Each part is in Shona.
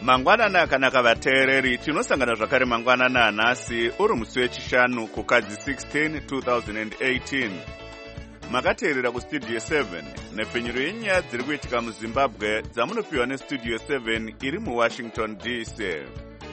Mangwanana akanaka vateereri, tinosangana zvakare mangwanana anhasi uri musi wechishanu kukadzi 16 2018. Makateerera kustudio 7 nepfenyuro yenyaya dziri kuitika muZimbabwe dzamunopiwa nestudio 7 iri muWashington DC.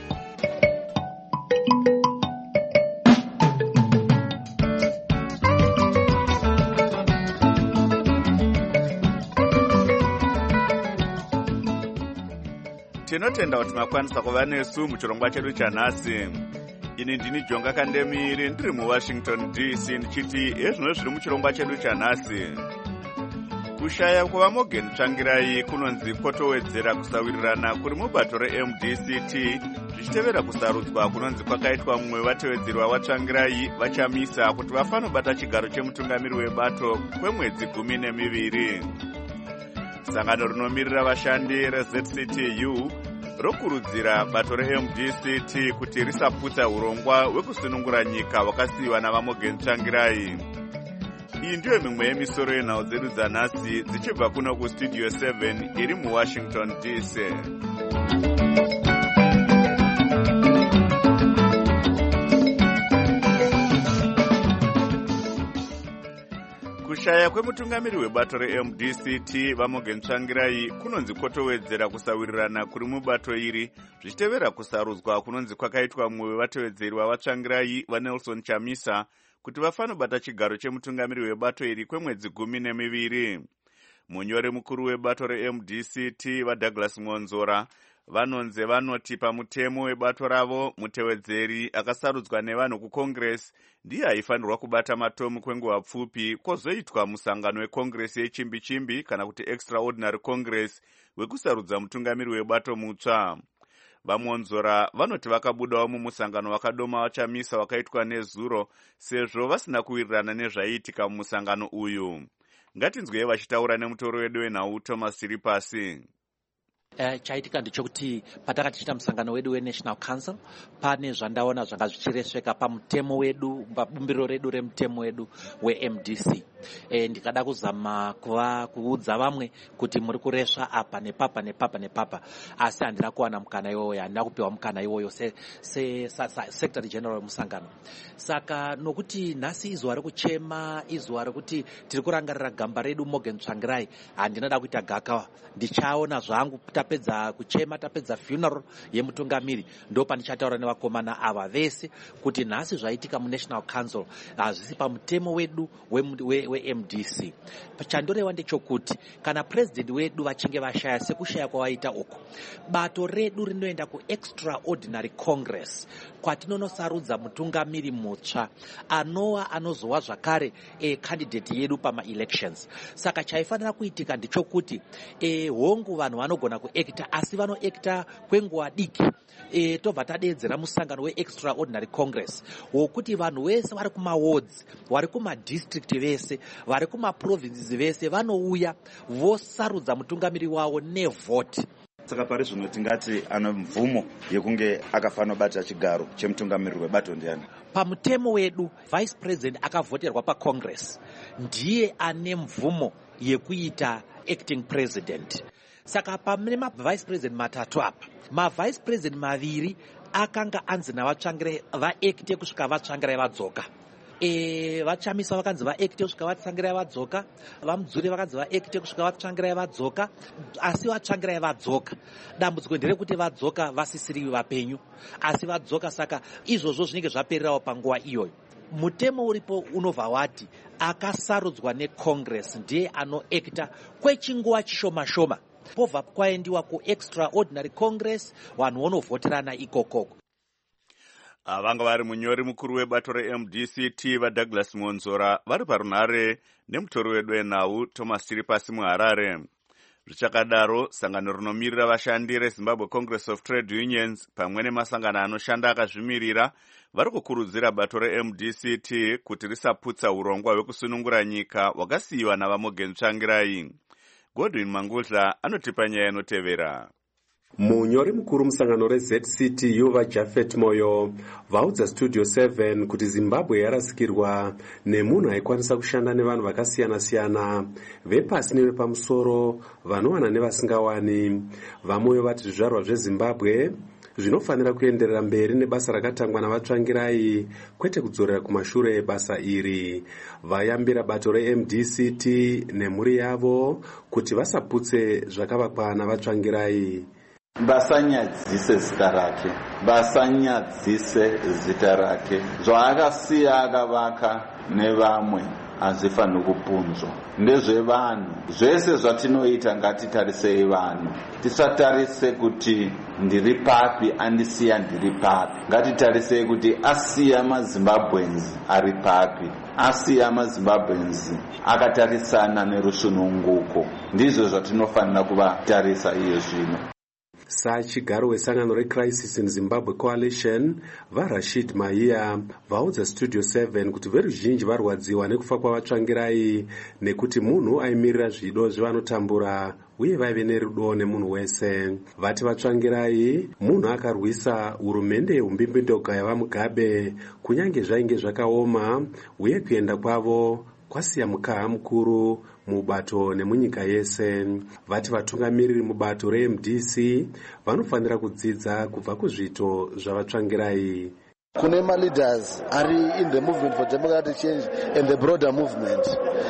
Tinotenda kuti makwanisa kuva nesu muchirongwa chedu chanhasi. Ini ndini Jonga Kandemiri ndiri muWashington DC ndichiti ezvino zviri muchirongwa chedu chanhasi. Kushaya kwavaMorgan Tsvangirai kunonzi kwotowedzera kusawirirana kuri mubato reMDCT zvichitevera kusarudzwa kunonzi kwakaitwa mumwe vatevedzeri vaTsvangirai vachamisa kuti vafanobata chigaro chemutungamiri webato kwemwedzi 12. Sangano rinomirira vashandi reZCTU rokurudzira bato reMDCT kuti risaputsa urongwa hwekusunungura nyika hwakasiyiwa navaMorgan Tsvangirai. Iyi ndiyo mimwe yemisoro yenhau dzedu dzanhasi dzichibva kuno kustudio 7 iri muWashington DC. Kushaya kwemutungamiri webato reMDCT vaMorgan Tsvangirai kunonzi kwotowedzera kusawirirana kuri mubato iri zvichitevera kusarudzwa kunonzi kwakaitwa mumwe wevatevedzeri vavaTsvangirai vaNelson Chamisa kuti vafanobata chigaro chemutungamiri webato iri kwemwedzi 12. Munyori mukuru webato reMDCT vaDouglas Monzora vanonzi vanoti pamutemo webato ravo mutevedzeri akasarudzwa nevanhu kuCongress ndiye aifanirwa kubata matomu kwenguva pfupi kwozoitwa musangano weCongress yechimbi-chimbi kana kuti Extraordinary Congress wekusarudza mutungamiri webato mutsva. VaMonzora vanoti vakabudawo mumusangano wakadoma wachamisa wakaitwa nezuro sezvo vasina kuwirirana nezvaiitika mumusangano uyu. Ngatinzwei vachitaura nemutoro wedu wenhau Thomas Siripasi. Chaitika ndechekuti pataka tichita musangano wedu weNational Council pane zvandaona zvanga zvichiresveka pamutemo wedu, pabumbiro redu remutemo wedu weMDC. Ndikada kuzama kuudza vamwe kuti muri kuresva apa nepapa nepapa nepapa, asi handina kuwana mukana iwoyo, handina kupiwa mukana iwoyo Secretary General wemusangano. Saka nokuti nhasi izuva rekuchema, izuva rekuti tiri kurangarira gamba redu Morgan Tsvangirai, handinada kuita gakawa. Ndichaona zvangu tapedza kuchema, tapedza funeral yemutungamiri, ndo pandichataura nevakomana ava vese kuti nhasi zvaitika muNational Council hazvisi pamutemo wedu weMDC. Chandoreva ndechokuti kana president wedu vachinge vashaya sekushaya kwavaita uko, bato redu rinoenda kuExtraordinary Congress kwatinonosarudza mutungamiri mutsva anozova zvakare candidate yedu pama-elections. Saka chaifanira kuitika ndichokuti hongu vanhu vanogona kuekta, asi vanoekta kwenguva diki. Tobva tadeedzera musangano weExtraordinary Congress wokuti vanhu vese vari kumawards, vari kumadistrict vese, vari kumaprovinces vese vanouya vosarudza mutungamiri wavo nevhoti. Saka pari zvino tingati ana mvumo yekunge akafanira bata chigaro chemutungamiri webato ndiani? Pamutemo wedu vice president akavhoterwa paCongress ndiye ane mvumo yekuita acting president. Saka pane mavice president matatu apa, mavice president maviri akanga anzi navaTsvangirai vaekte kusvika vaTsvangirai vadzoka. Vachamisa vakanzi vaekte kusvika vaTsvangirai vadzoka, vaMudzuri vakanzi vaekte kusvika vaTsvangirai vadzoka, asi vaTsvangirai vadzoka. Dambudziko nderekuti vadzoka vasisiri vapenyu, asi vadzoka, saka izvozvo zvinenge zvapererawo panguva iyoyo. Mutemo uripo unobva wati akasarudzwa neCongress ndiye anoekta kwechinguva chishoma-shoma, pobva kwaendiwa kuExtraordinary Congress, vanhu vonovhoterana ikokoko. Vanga vari munyori mukuru webato reMDCT vaDouglas Monzora vari parunhare nemutori wedu wenhau Thomas Siripasi muHarare. Zvichakadaro, sangano rinomirira vashandi reZimbabwe Congress of Trade Unions pamwe nemasangano anoshanda akazvimirira vari kukurudzira bato reMDCT kuti risaputsa urongwa hwekusunungura nyika hwakasiyiwa navaMorgan Tsvangirai. Godwin Mangudla anotipa nyaya inotevera. Munyori mukuru musangano reZCT Yuva Jafet Moyo vaudza Studio 7 kuti Zimbabwe yarasikirwa nemunhu aikwanisa kushanda nevanhu vakasiyana-siyana vepasi nevepamusoro vanowana nevasingawani. Vamoyo vati zvizvarwa zveZimbabwe zvinofanira kuenderera mberi nebasa rakatangwa navatsvangirai kwete kudzorera kumashure basa iri. Vayambira bato reMDCT nemhuri yavo kuti vasaputse zvakavakwa navatsvangirai. Basanyadzise zita rake, basanyadzise zita rake. Zvaakasiya akavaka nevamwe hazvifaniri kupunzwa. Ndezvevanhu. Zvese zvatinoita ngatitarisei vanhu. Tisatarise kuti ndiri papi, andisiya ndiri papi. Ngatitarisei kuti asiya maZimbabwenzi ari papi. Asiya maZimbabwenzi akatarisana nerusununguko. Ndizvo zvatinofanira kuvatarisa iye zvino. Sachigaro wesangano reCrisis in Zimbabwe Coalition vaRashid Mahia vaudza Studio 7 kuti veruzhinji varwadziwa nekufa kwavatsvangirai nekuti munhu aimirira zvido zvevanotambura uye vaive nerudo nemunhu wese. Vati vatsvangirai munhu akarwisa hurumende yeumbimbidoga yavaMugabe kunyange zvainge zvakaoma uye kuenda kwavo kwasiya mukaha mukuru mubato nemunyika yese. Vati vatungamiriri mubato reMDC vanofanira kudzidza kubva kuzvito zvavatsvangirai. Kune leaders are in the movement for democratic change and the broader movement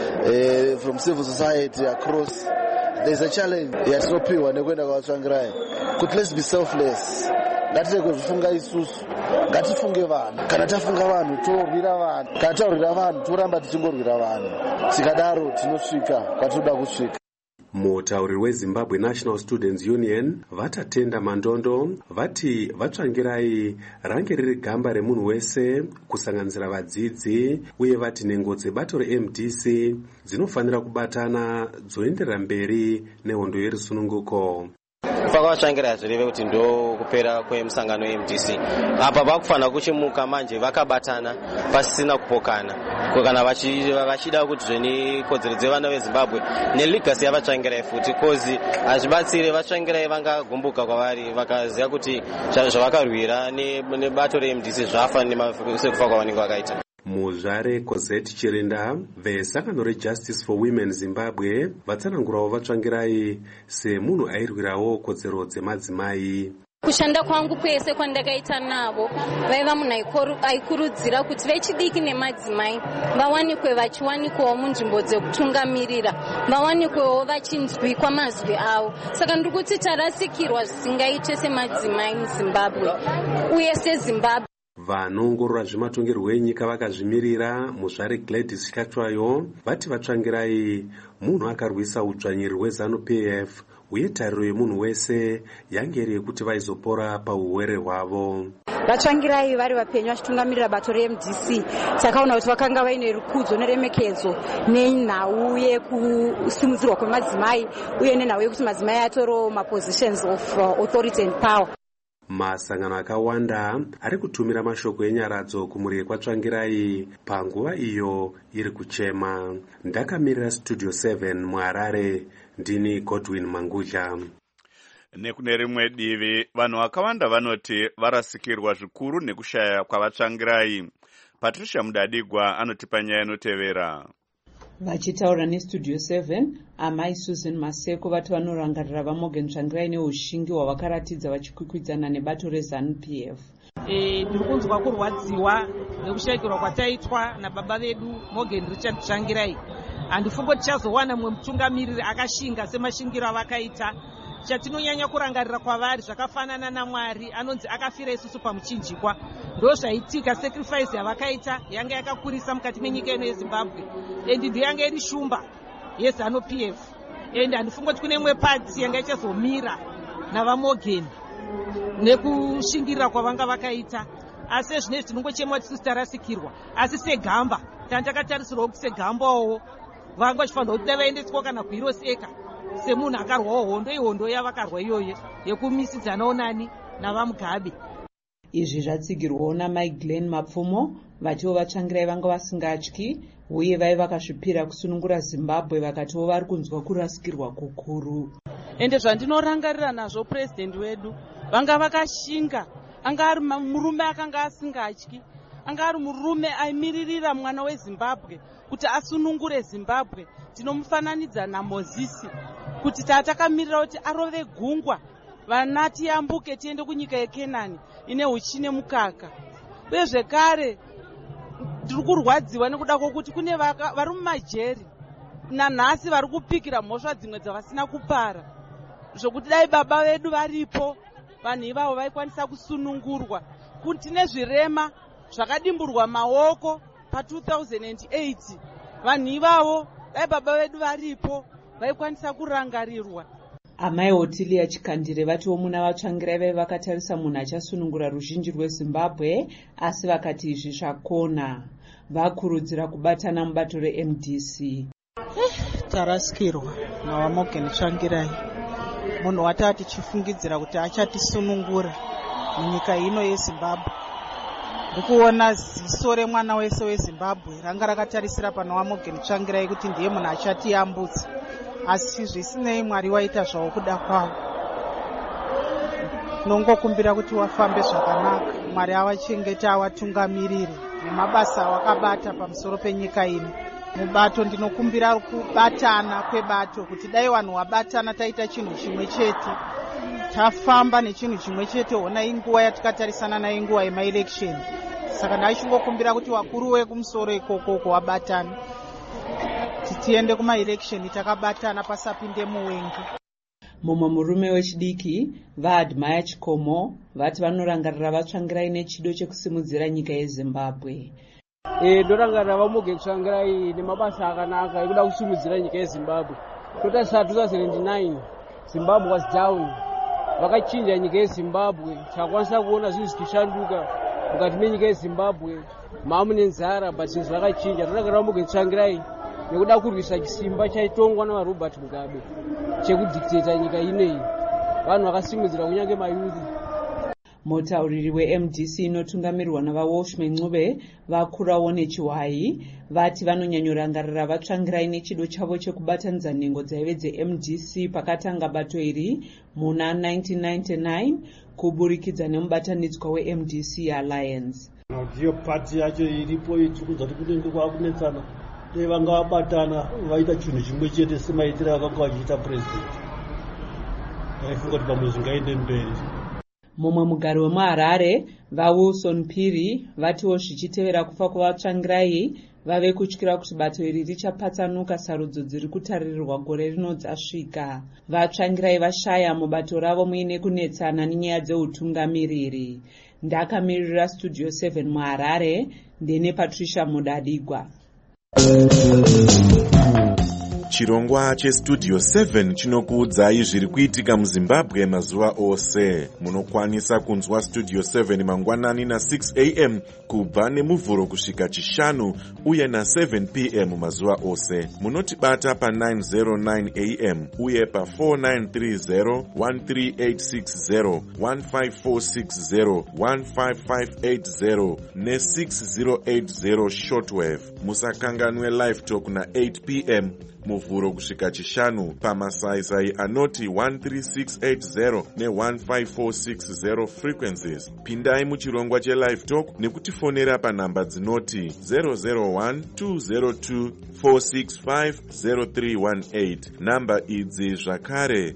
from civil society across. There's a challenge yatinopiwa nekuenda kwavatsvangirai kuti let's be selfless. Ngatirege kuzvifunga isusu, ngatifunge vanhu. Kana tafunga vanhu torwira vanhu, kana taurwira vanhu toramba tichingorwira vanhu. Tikadaro tinosvika kwatinoda kusvika. Mutauriri weZimbabwe National Students Union vatatenda mandondo vati vatsvangirai range riri gamba remunhu wese kusanganisira vadzidzi uye vati nhengo dzebato reMDC dzinofanira kubatana dzoenderera mberi nehondo yerusununguko. Kwavatsvangirai zvireve kuti ndo kupera kwemusangano weMDC. Apa vakufanira kuchimuka manje vakabatana pasina kupokana. Kana vachida kuti zveni kodzero dzevana veZimbabwe neligasi yavatsvangirai futi kozi hazvibatsire vatsvangirai vangagumbuka kwavari vakaziva kuti zvavakarwira nebato reMDC zvafa sekufa kwavanenge vakaita. Muzvare Cosette Chirinda vesangano reJustice for Women Zimbabwe vatsanangurawo vatsvangirai semunhu airwirawo kodzero dzemadzimai. Kushanda kwangu kwese kwandakaita navo vaiva munhu aikurudzira kuti vechidiki nemadzimai vawanikwe vachiwanikwawo munzvimbo dzekutungamirira, vawanikwewo vachinzwikwa mazwi avo. Saka ndiri kuti tarasikirwa zvisingaite semadzimai muZimbabwe uye seZimbabwe. Vanoongorora zvematongerwo enyika vakazvimirira muzvare Gladys Chikatwayo vati vatsvangirai munhu akarwisa udzvanyiri hweZANU-PF uye tariro yemunhu wese yange iri yekuti vaizopora paurwere hwavo. Vatsvangirai vari vapenyu vachitungamirira bato reMDC takaona kuti vakanga vaine rukudzo neremekedzo nenhau yekusimudzirwa kwemadzimai uye nenhau yekuti madzimai atorowo mapositions of authority and power. Masangano akawanda ari kutumira mashoko enyaradzo kumhuri yekwatsvangirai panguva iyo iri kuchema. Ndakamirira Studio 7 muHarare, ndini Godwin Mangudla. Nekune rimwe divi vanhu vakawanda vanoti varasikirwa zvikuru nekushaya kwavatsvangirai. Patricia Mudadigwa anotipa nyaya inotevera. Vachitaura neStudio 7, amai Susan Maseko vati vanorangarira vaMorgan Tsvangirai neushingi hwavakaratidza vachikwikwidzaana nebato reZANU-PF. Ndiri kunzwa kurwadziwa nekushayikirwa kwataitwa nababa vedu Morgan Richard Tsvangirai. Handifungo tichazowana mumwe mutungamiriri akashinga semashingiro avakaita. Chatinonyanya kurangarira kwavari zvakafanana naMwari anonzi akafira isusu pamuchinjikwa. Ndo zvaitika sacrifice yavakaita yanga yakakurisa mukati menyika ino yeZimbabwe. Ndiyo yanga iri shumba yeZANU-PF. Handifungo kuti kune mwe party yanga ichazomira navaMorgan nekushingirira kwavanga vakaita. Asi zvinezvi tinongochema kuti tarasikirwa. Asi segamba tandakatarisirwa kuti segambawo vanga vachifanira kuti vaendeswa kana kuHiroseka semunhu akarwawo hondo ihondo yavakarwa iyoyo yekumisidzanawo nani navaMugabe. Izvi zvatsigirwawo naMai Glenn Mapfumo vatiwo vatsvangirai vanga vasingatyi uye vai vakazvipira kusunungura Zimbabwe vakatiwo vari kunzwa kurasikirwa kukuru. ende zvandinorangarira nazvo purezidendi wedu vanga vakashinga, anga ari murume akanga asingatyi, anga ari murume aimiririra mwana weZimbabwe kuti asunungure Zimbabwe. Tinomufananidza naMozisi kuti tatakamirira kuti arove gungwa vana tiyambuke tiende kunyika yeKenani ine uchi nemukaka. Uye zvekare tiri kurwadziwa nekuda kwokuti kune vari mumajeri nanhasi vari kupikira mhosva dzimwe dzavasina kupara, zvokuti dai baba vedu varipo vanhu ivavo vaikwanisa kusunungurwa. Kuti nezvirema zvakadimburwa maoko pa2008 vanhu ivavo dai baba vedu varipo vaikwanisa kurangarirwa. Amai Otilia Chikandire vatiwo muna vatsvangirai vai vakatarisa munhu achasunungura ruzhinji rweZimbabwe, asi vakati izvi zvakona. Vakurudzira kubatana mubato reMDC. Tarasikirwa nawaMorgan Tsvangirai, munhu watati tichifungidzira kuti achatisunungura munyika ino yeZimbabwe. Ndikuona ziso remwana wese weZimbabwe ranga rakatarisira pana waMorgan Tsvangirai kuti ndiye munhu achatiyambutsa, asi zvisinei Mwari waita zvawo kuda kwawo. Nongokumbira kuti wafambe zvakanaka, Mwari awachengeta awatungamirire nemabasa awakabata pamusoro penyika ino. Mubato ndinokumbira kubatana kwebato, kuti dai vanhu wabatana taita chinhu chimwe chete, tafamba nechinhu chimwe chete. Ona inguva yatikatarisana nayo inguva yemaelection, saka ndaichingokumbira kuti wakuru wekumusoro ikoko wabatana, tiende kumaelection takabatana pasapinde muwengi. Mumwe murume wechidiki vaAdmire Chikomo vati vanorangarira vatsvangirai nechido chekusimudzira nyika yeZimbabwe. Ndorangarira vaMorgan Tsvangirai nemabasa akanaka ekuda kusimudzira nyika yeZimbabwe. Totarisa 2009 Zimbabwe was down, vakachinja nyika yeZimbabwe, chakwanisa kuona zvinhu zvichishanduka mukati menyika yeZimbabwe. Mamune nzara but zvinhu zvakachinja. Torangarira vaMorgan Tsvangirai nekuda kurwisa chisimba chaitongwa navaRobert Mugabe chekudictata nyika ineyi, vanhu vakasimudzira kunyange mayuthi. Mutauriri weMDC inotungamirirwa navaWalshman Ncube vakurawo nechiwai vati vanonyanyorangarira vatsvangirai nechido chavo chekubatanidza nhengo dzaive dzeMDC pakatanga bato iri muna 1999 kuburikidza nemubatanidzwa weMDC Alliance. Ndiyo pati yacho iripo ichikudza kuti kunenge kwakunetsana, dai vanga vabatana vaita chinhu chimwe chete semaitiro akanga vachiita purezidendi, aifunga kuti pamwe zvingaende mberi. Mumwe mugari wemuHarare vaWilson Phiri vatiwo zvichitevera kufa kwavatsvangirai vave kutyira kuti bato iri richapatsanuka sarudzo dziri kutaririrwa gore rino dzasvika. Vatsvangirai vashaya mubato ravo muine kunetsana nenyaya dzeutungamiriri. Ndakamirira Studio 7 muHarare ndine Patricia Mudadigwa. Chirongwa cheStudio 7 chinokuudzai zviri kuitika muZimbabwe mazuva ose. Munokwanisa kunzwa Studio 7 mangwanani na6 am kubva nemuvhuro kusvika chishanu uye na7 pm mazuva ose. Munotibata pa909 am uye pa4930, 13860, 15460, 15580 ne6080 shortwave. Musakanganwe live talk na8 pm muvhuro kusvika chishanu pamasaisai anoti 13680 ne15460 frequencies. Pindai muchirongwa chelive talk nekutifonera panhamba dzinoti 001-202-465-0318. Namba idzi zvakare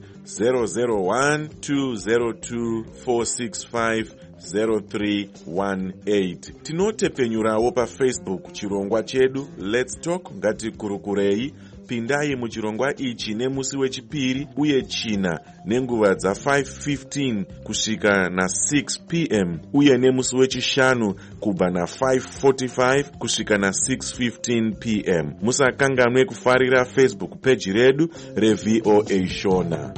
001-202-465-0318. Tinotepenyurawo paFacebook chirongwa chedu Let's Talk Ngatikurukurei. Pindai muchirongwa ichi nemusi wechipiri uye china nenguva dza5:15 kusvika na6 pm uye nemusi wechishanu kubva na5:45 kusvika na6:15 pm. Musakanganwe kufarira Facebook page redu reVOA Shona.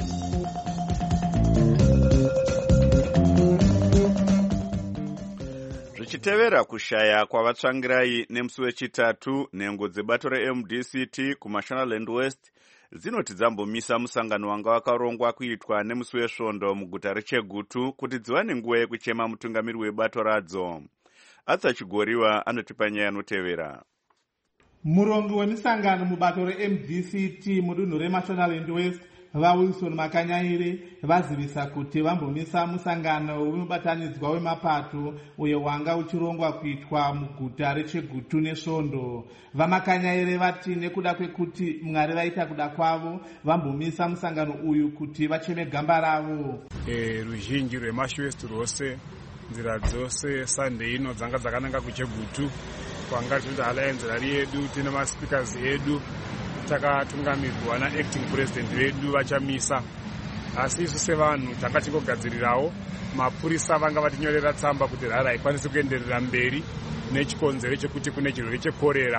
Zvichitevera kushaya kwavatsvangirai nemusi wechitatu, nhengo dzebato reMDCT kuMashonaland West dzinoti dzambomisa musangano wanga wakarongwa kuitwa nemusi wesvondo muguta reChegutu kuti dziwane nguva yekuchema mutungamiri webato radzo. Atsachigoriwa anotipa nyaya anotevera. Murongi wemisangano mubato reMDCT mudunhu reMashonaland West vaWilson Makanyaire vazivisa kuti vambomisa musangano wemabatanidzwa wemapato uyo wanga uchirongwa kuitwa muguta reChegutu neSvondo. VaMakanyaire vati nekuda kwekuti Mwari vaita kuda kwavo vambomisa musangano uyu kuti vacheme gamba ravo. Ruzhinji rweMashwest rwose nzira dzose Sunday ino dzanga dzakananga kuChegutu kwanga tiri alliance rari yedu tine maspeakers edu takatungamirirwa naacting president vedu vachamisa. Asi isu sevanhu tanga tingogadzirirawo mapurisa vanga vatinyorera tsamba kuti rari haikwanisi kuenderera mberi nechikonzero chekuti kune chirwere chekorera.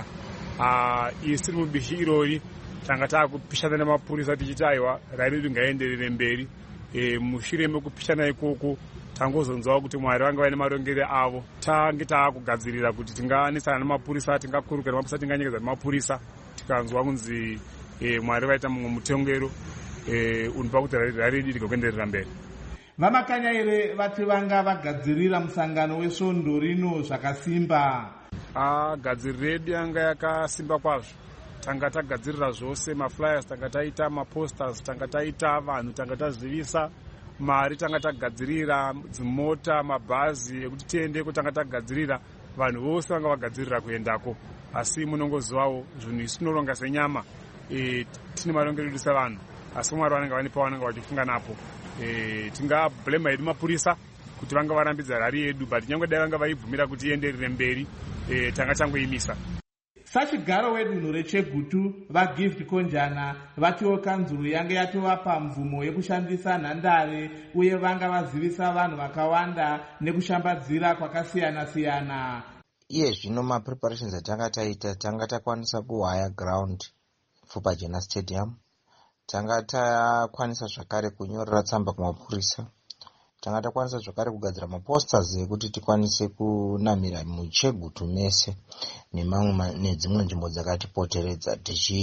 Isi tiri mubishi irori tanga taakupishana nemapurisa tichiti aiwa rari redu ngaenderere mberi. Mushure mekupishana ikoko tangozonzwawo kuti Mwari vanga vaine marongere avo. Tange taakugadzirira kuti tinganesana nemapurisa, tingakuruka nemapurisa, tinganyengedza nemapurisa. Tikanzwa kunzi Mwari vaita mumwe mutongero unopa kuti rari redu rigokuenderera mberi. VaMakanyaire vati vanga vagadzirira musangano weSvondo rino zvakasimba. Gadziriro redu yanga yakasimba kwazvo. Tanga tagadzirira zvose, maflyers tanga taita, maposters tanga taita, vanhu tanga tazivisa, mari tanga tagadzirira, dzimota, mabhazi ekuti tiendeko tanga tagadzirira, vanhu vose vanga vagadzirira kuendako. Asi munongozivawo zvinhu isu tinoronga senyama, tine marongero edu sevanhu, asi Mwari vanenge vane pavanenge vachifunga napo. Tingablema hedu mapurisa kuti vanga varambidza rari yedu, but nyangwe dai vanga vaibvumira kuti ienderere mberi, tanga tangoimisa. Sachigaro wedunhu reChegutu vaGift Konjana vatiwo kanzuro yange yatovapa mvumo yekushandisa nhandare uye vanga vazivisa vanhu vakawanda nekushambadzira kwakasiyana-siyana. Iye zvino mapreparations atanga taita, tanga takwanisa kuwaya ground Pfupajena Stadium, tanga takwanisa zvakare kunyorera tsamba kumapurisa, tanga takwanisa zvakare kugadzira maposters ekuti tikwanise kunamira muChegutu mese nedzimwe nzvimbo dzakatipoteredza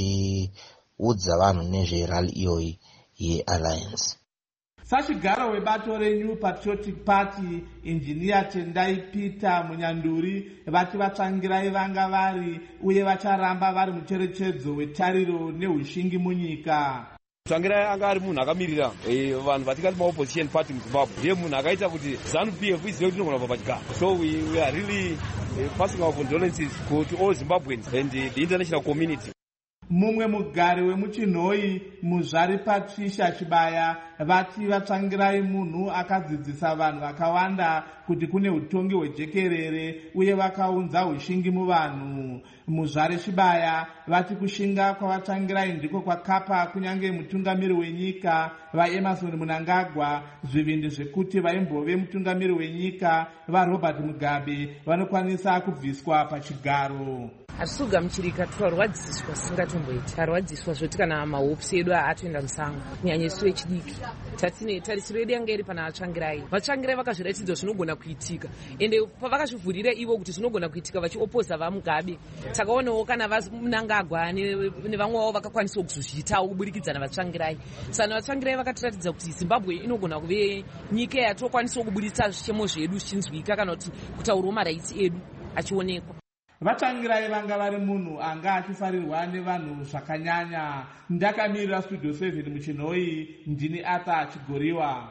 tichiudza vanhu nezverali iyoyi yealliance. Sachigaro webato reNew Patriotic Party Engineer Tendai Peter Munyanduri vati vatsvangirai vanga vari uye vacharamba vari mucherechedzo wetariro neushingi munyika. Tsvangirai anga ari munhu akamirira vanhu vatingati maopposition party muZimbabwe. Ndiye munhu akaita kuti ZANU-PF izive kuti inogona kubva pachigaro. So we are really passing our condolences to all Zimbabweans and the international community. Mumwe mugari wemuChinhoi Muzvari Patricia Chibaya vati vatsvangirai munhu akadzidzisa vanhu vakawanda kuti kune utongi hwejekerere uye vakaunza ushingi muvanhu. Muzvari Chibaya vati kushinga kwavatsvangirai ndiko kwakapa kunyange mutungamiri wenyika vaEmerson Mnangagwa zvivindi zvekuti vaimbove mutungamiri wenyika vaRobert Mugabe vanokwanisa kubviswa pachigaro. Hatisi kugamuchirika twarwadziswa singatomboiti tarwadziswa zvoti kana mahopsi edu atoenda musango kunyanya isu vechidiki tarisiro yedu yanga iri pana vatsvangirai vakazviratidza zvinogona kuitika ende pavakazvivhurira ivo kuti zvinogona kuitika vachiopoza vaMugabe takaonawo kana vaMnangagwa nevamwe vavo vakakwanisawo kuzozviitawo kuburikidza navatsvangirai. Saka vatsvangirai vakatiratidza kuti Zimbabwe inogona kuve nyika yatokwanisawo kuburitsa zvichemo zvedu zvichinzwika kana kuti kutaurawo maraiti edu achionekwa. Vatsvangirai vanga vari munhu anga achifarirwa nevanhu zvakanyanya. Ndakamirira Studio 7 muChinhoi, ndini Arthur Chigoriwa.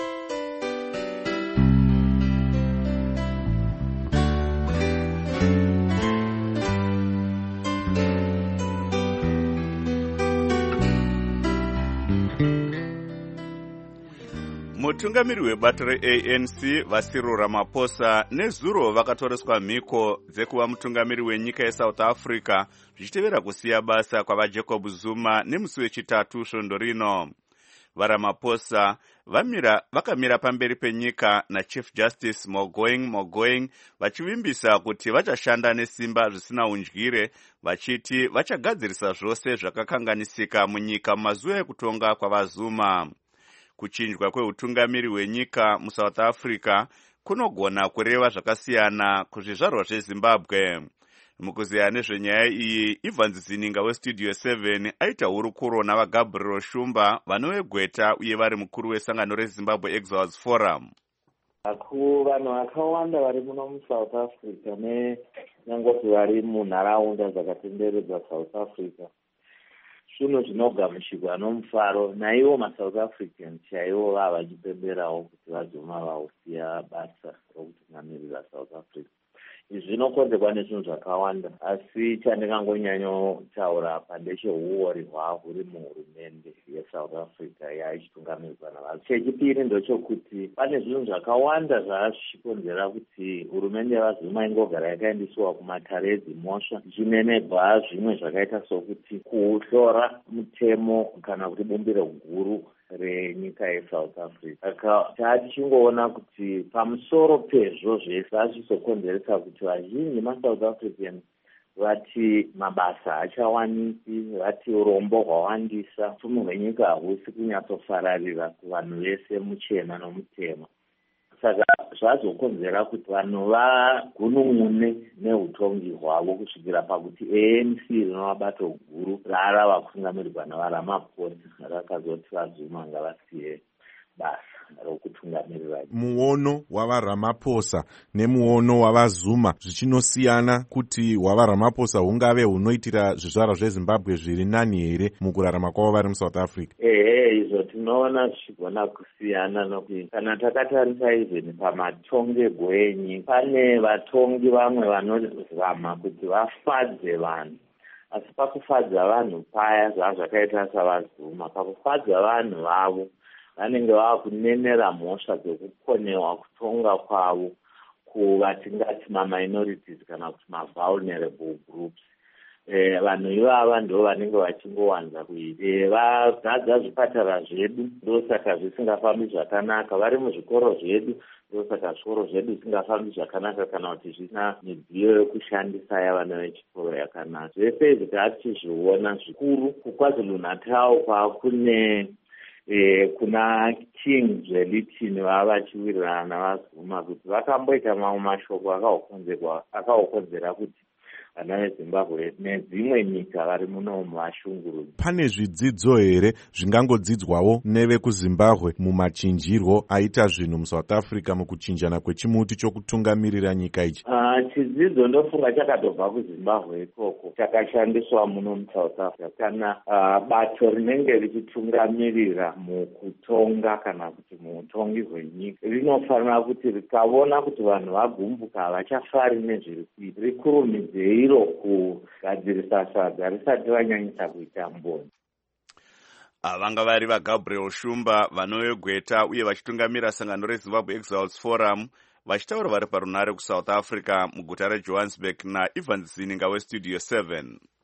Mutungamiri webato reANC vaCyril Ramaphosa nezuro vakatoreswa mhiko dzekuva mutungamiri wenyika yeSouth Africa zvichitevera kusiya basa kwavaJacob Zuma nemusi wechitatu svondo rino. VaRamaphosa vakamira pamberi penyika naChief Justice Mogoeng vachivimbisa kuti vachashanda nesimba zvisina undyire vachiti vachagadzirisa zvose zvakakanganisika munyika mumazuva ekutonga kwavaZuma. Kuchinjwa kweutungamiri hwenyika muSouth Africa kunogona kureva zvakasiyana kuzvizvarwa zveZimbabwe. Mukuziya nezvenyaya iyi, Evans Zininga weStudio 7 aita hurukuro navaGabriel Shumba vanovegweta uye vari mukuru wesangano reZimbabwe Exiles Forum. Vanhu vakawanda vari muno muSouth Africa nenyangoti vari munharaunda dzakatenderedza South Africa zvinhu zvinogamuchirwa nomufaro naivo masouth africans chaivo vava vachipemberawo kuti vazoma vausiya basa rokutungamirira South Africa. Izvi zvinokonzerwa nezvinhu zvakawanda, asi chandingangonyanyotaura pandecheuori hwahuri muhurumende yeSouth Africa yaichitungamirirwa navanhu. Chechipiri ndochokuti pane zvinhu zvakawanda zvazvichikonzera kuti hurumende yevaZuma ingogara yakaendisiwa kumatare edzimhosva, zvichinenebva zvimwe zvakaita sokuti kuhlora mutemo kana kuti bumbiro guru renyika yeSouth Africa. Saka tatichingoona kuti pamusoro pezvo zvese zvazvizokonzeresa kuti vazhinji maSouth Africans vati mabasa hachawaniki, vati urombo hwawandisa, upfumi hwenyika hahusi kunyatsofararira kuvanhu vese muchena nomutema. Saka zvazokonzera kuti vanhu vagunun'une neutongi hwavo kusvikira pakuti ANC rinova bato guru rarava kutungamirirwa navaRamaphosa rakazoti vaZuma ngavasiye basa rokutungamirira. Muono wavaRamaphosa nemuono wavaZuma zvichinosiyana kuti wavaRamaphosa hungave hunoitira zvizvarwa zveZimbabwe zviri nani here mukurarama kwavo vari muSouth Africa? Izvo tinoona zvichigona kusiyana nokuti kana takatarisa izveni pamatongego enyu, pane vatongi vamwe vanozama kuti vafadze vanhu, asi pakufadza vanhu paya zvazvakaita savaZuma, pakufadza vanhu vavo vanenge vava kunenera mhosva dzekukonewa kutonga kwavo kuvatingati maminorities kana kuti mavulnerable groups. Vanhu ivava ndo vanenge vachingowanza vadzadza zvipatara zvedu, ndosaka zvisingafambi zvakanaka, vari muzvikoro zvedu, ndosaka zvikoro zvedu zvisingafambi zvakanaka kana kuti zvisina midziyo yokushandisa yavana vechikoro yakanaka. Zvese izvi tatichizviona zvikuru kuKwaZulu-Natal kwakune kuna King Zwelithini vava vachiwirirana navaZuma kuti vakamboita mamwe mashoko akaokonzera kuti vana veZimbabwe nedzimwe nyika vari muno muvashungurudzi. Pane zvidzidzo here zvingangodzidzwawo nevekuZimbabwe mumachinjirwo aita zvinhu muSouth Africa mukuchinjana kwechimuti chokutungamirira nyika ichi? Chidzidzo ndofunga chakatobva kuZimbabwe ikoko chakashandiswa muno muSouth Africa. Kana bato rinenge richitungamirira mukutonga kana kuti muutongi hwenyika rinofanira kuti rikaona kuti vanhu vagumbuka havachafari nezviri kuita, rikurumidze kugadzirisa sadza risati ranyanyisa kuita mboni. Vanga vari vaGabriel Shumba vanovegweta uye vachitungamira sangano reZimbabwe Exiles Forum vachitaura vari parunare kuSouth Africa muguta reJohannesburg naEvans Zininga weStudio 7.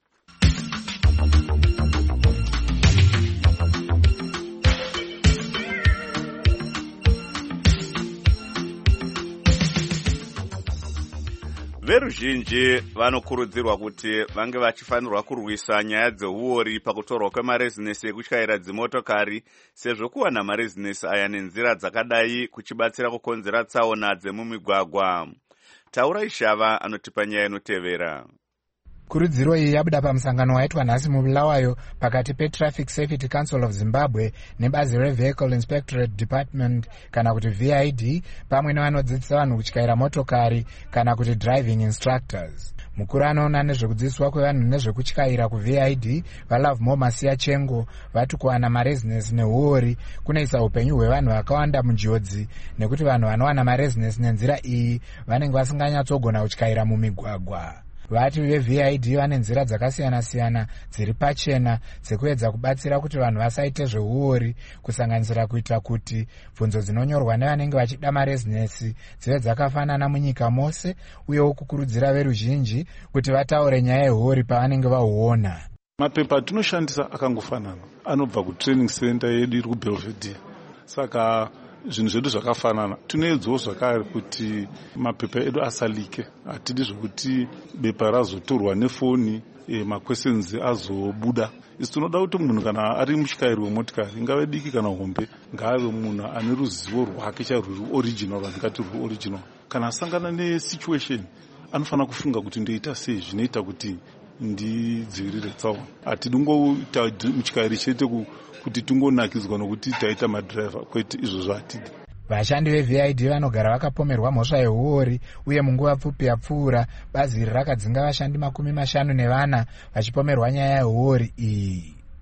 Veruzhinji vanokurudzirwa kuti vange vachifanirwa kurwisa nyaya dzeuori pakutorwa kwemarezinesi ekutyaira dzimotokari, sezvo kuwana marezinesi aya nenzira dzakadai kuchibatsira kukonzera tsaona dzemumigwagwa. Taura Ishava anotipa nyaya inotevera. Kurudziro iyi yabuda pamusangano waitwa nhasi muBulawayo pakati peTraffic Safety Council of Zimbabwe nebazi reVehicle Inspectorate Department kana kuti VID pamwe nevanodzidzisa vanhu kutyaira motokari kana kuti driving instructors. Mukuru anoona nezvekudzidziswa kwevanhu nezvekutyaira kuVID vaLovemore Masiya Chengo vati kuwana marezinesi neuori kunoisa upenyu hwevanhu vakawanda munjodzi nekuti vanhu vanowana marezinesi nenzira iyi vanenge vasinganyatsogona kutyaira mumigwagwa. Vati veVID vane nzira dzakasiyana-siyana dziri pachena dzekuedza kubatsira kuti vanhu vasaite zveuori, kusanganisira kuita kuti bvunzo dzinonyorwa nevanenge vachida marezinesi dzive dzakafanana munyika mose, uyewo kukurudzira veruzhinji kuti vataure nyaya yeuori pavanenge vahuona. Mapepa atinoshandisa akangofanana, anobva kutraining center yedu iri kuBelvedere. Saka zvinhu zvedu zvakafanana. Tinoedzawo zvakare kuti mapepa edu asalike. Hatidi zvokuti bepa razotorwa nefoni maquestions azobuda. Isi tinoda kuti munhu kana ari mutyairi wemotikari, ingave diki kana hombe, ngaave munhu ane ruzivo rwake charwuri original, rwandingati rweoriginal. Kana asangana nesituation anofanira kufunga kuti ndoita sei zvinoita kuti ndidzivirire tsaona. Hatidi ngoita mutyairi chete kuti tungonakidzwa nokuti taita madhiraivha, kwete izvozvo hatidi. Vashandi veVID vanogara vakapomerwa mhosva yeuori, uye munguva pfupi yapfuura bazi iri rakadzinga vashandi 54 vachipomerwa nyaya yeuori iyi.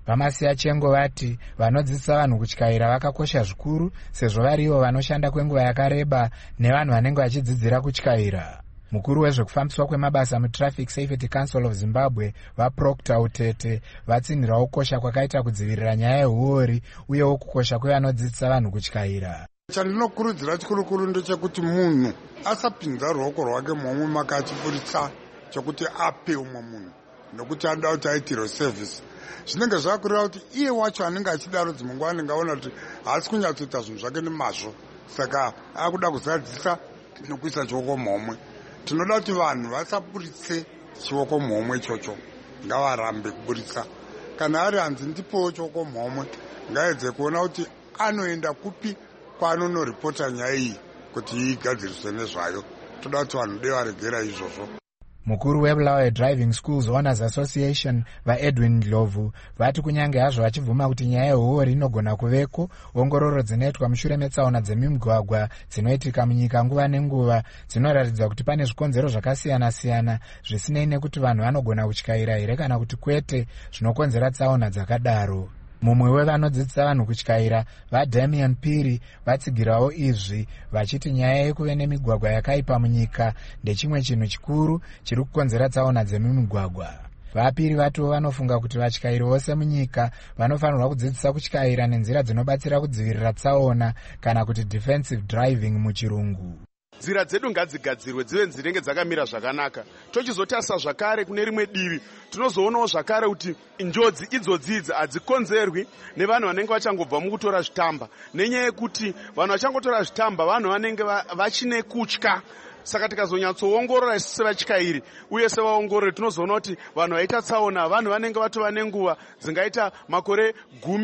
Vamasiya Chengo vati vanodzidzisa vanhu kutyaira vakakosha zvikuru sezvo varivo vanoshanda kwenguva yakareba nevanhu vanenge vachidzidzira kutyaira. Mukuru wezvekufambiswa kwemabasa muTraffic Safety Council of Zimbabwe vaProctor Utete vatsinhirawo kukosha kwakaita kudzivirira nyaya yehuori uyewo kukosha kwevanodzidzisa vanhu kutyaira. Chandinokurudzira chikurukuru ndechekuti munhu asapinza ruoko rwake momwe maka achiburitsa chokuti ape umwe munhu nokuti anoda kuti aitirwe service. Zvinenge zvakureva kuti iye wacho anenge achidaro dzimwe nguva anenge aona kuti haasi kunyatsoita zvinhu zvake nemazvo, saka akuda kuzadzisa nokuisa chioko momwe. Tinoda kuti vanhu vasaburitse chioko momwe ichocho, ngavarambe kuburitsa. Kana ari hanzi ndipowo chioko momwe, ngaedze kuona kuti anoenda kupi kwaanonoripota nyaya iyi kuti igadziriswe nezvayo. Toda kuti vanhu dei varegera izvozvo. Mukuru weBulawayo Driving Schools Owners Association vaEdwin Ndlovu vati kunyange hazvo vachibvuma kuti nyaya yehuori inogona kuveko, ongororo dzinoitwa mushure metsaona dzemimigwagwa dzinoitika munyika nguva nenguva dzinoratidza kuti pane zvikonzero zvakasiyana-siyana zvisinei nekuti vanhu vanogona kutyaira here kana kuti kwete zvinokonzera tsaona dzakadaro. Mumwe wevanodzidzisa vanhu kutyaira vaDamian Piri vatsigirawo izvi vachiti nyaya yekuve nemigwagwa yakaipa munyika ndechimwe chinhu chikuru chiri kukonzera tsaona dzemimigwagwa. Vapiri vatiwo vanofunga kuti vatyairi vose munyika vanofanirwa kudzidzisa kutyaira nenzira dzinobatsira kudzivirira tsaona kana kuti defensive driving muchirungu. Nzira dzedu ngadzigadzirwe dzive dzinenge dzakamira zvakanaka. Tochizotarisa zvakare kune rimwe divi tinozoonawo zvakare kuti njodzi idzodzidzi hadzikonzerwi nevanhu vanenge vachangobva mukutora zvitamba, nenyaya yekuti vanhu vachangotora zvitamba vanhu vanenge vachine kutya. Saka tikazonyatsoongorora isusu sevatyairi uye sevaongorori tinozoona kuti vanhu vaita tsaona vanhu vanenge vatova nenguva dzingaita makore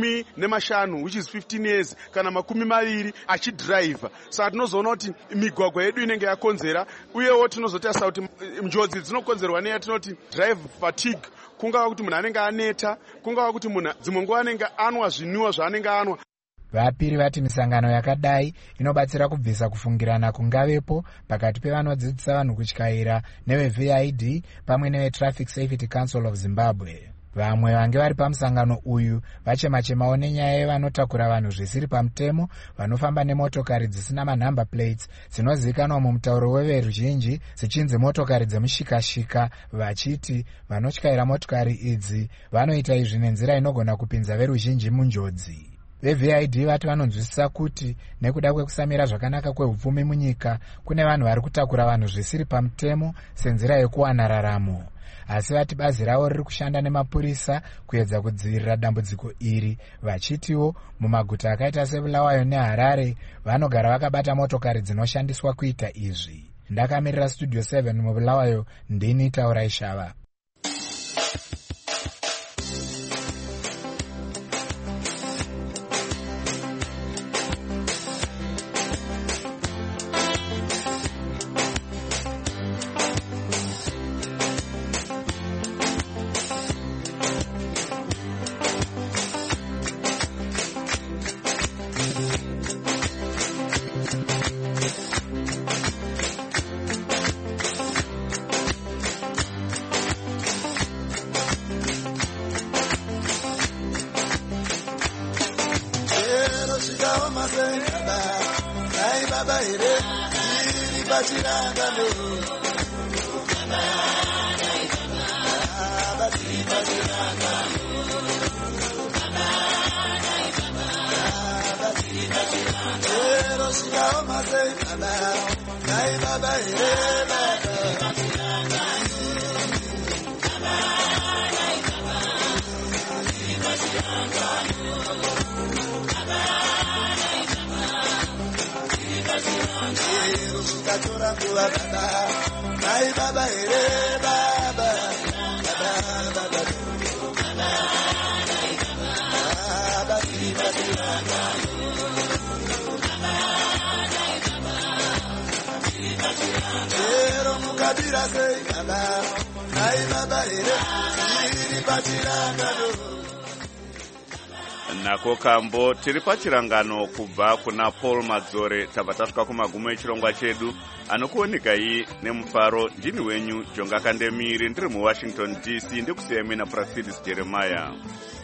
15 which is 15 years kana 20 achidhiraivha. Saka tinozoona kuti migwagwa yedu inenge yakonzera, uyewo tinozotarisa kuti njodzi dzinokonzerwa neyatinoti drive fatigue, kungava kuti munhu anenge aneta, kungava kuti munhu dzimwe nguva anenge anwa zvinwiwa zvaanenge anwa. Vapiri vati misangano yakadai inobatsira kubvisa kufungirana kungavepo pakati pevanodzidzisa vanhu kutyaira neveVID pamwe neveTraffic Safety Council of Zimbabwe. Vamwe vange vari pamusangano uyu vachema-chemawo nenyaya yevanotakura vanhu zvisiri pamutemo vanofamba nemotokari dzisina manhamba plates dzinozivikanwa mumutauro weveruzhinji dzichinzi motokari dzemushikashika, vachiti vanotyaira motokari idzi vanoita izvi nenzira inogona kupinza veruzhinji munjodzi. VeVID vati vanonzwisisa kuti nekuda kwekusamira zvakanaka kwehupfumi munyika kune vanhu vari kutakura vanhu zvisiri pamutemo senzira yekuwana raramo. Asi vati bazi ravo riri kushanda nemapurisa kuedza kudzivirira dambudziko iri, vachitiwo mumaguta akaita seBulawayo neHarare vanogara vakabata motokari dzinoshandiswa kuita izvi. Ndakamirira Studio 7 muBulawayo, ndini Taurai Shava. Nako kambo tiri pachirangano kubva kuna Paul Madzore. Tabva tasvika kumagumo echirongwa chedu. Anokuonekai nemufaro ndini wenyu Jonga Kandemiri, ndiri muWashington DC, ndikusiyemi naPrasidis Jeremiah.